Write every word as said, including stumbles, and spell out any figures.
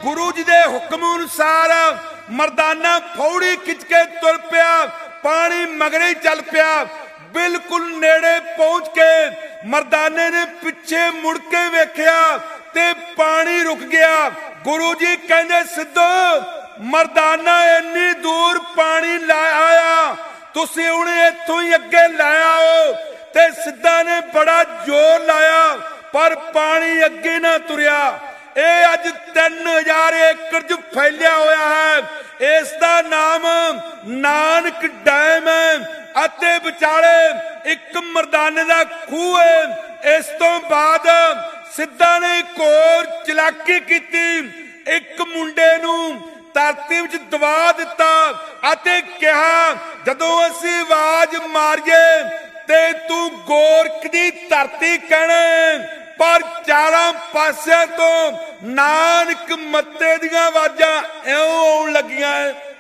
गुरु जी के हुक्म अनुसार मर्दाना फौड़ी खिंच के तुर पिया, पानी मगरे चल पिया। बिल्कुल नेड़े पहुंच के मर्दाने ने पिछे मुड़ के वेख्या ते पानी रुक गया। गुरु जी कहंदे सिद्धो मर्दाना इन्नी दूर पानी ला आया, तुसीं उन्हें इत्थों ही अगे लाया हो। ते सिद्धा ने बड़ा जोर लाया पर पानी अगे ना तुरया। ये अज तीन हजार एकड़ च फैलिया होया है। इसका नाम नानक डैम है अते विचाले एक मर्दाने का खूह है। इस तो बाद सिद्धा ने एक और चलाकी की, एक मुंडे नूं धरती विच दबा दिता अते कहा जदों असीं आवाज मारीए ते तू गोरख दी धरती कहना, पर चारों पासियां तो नानक मत्ते दियां आवाजां इउं आउण लगियां।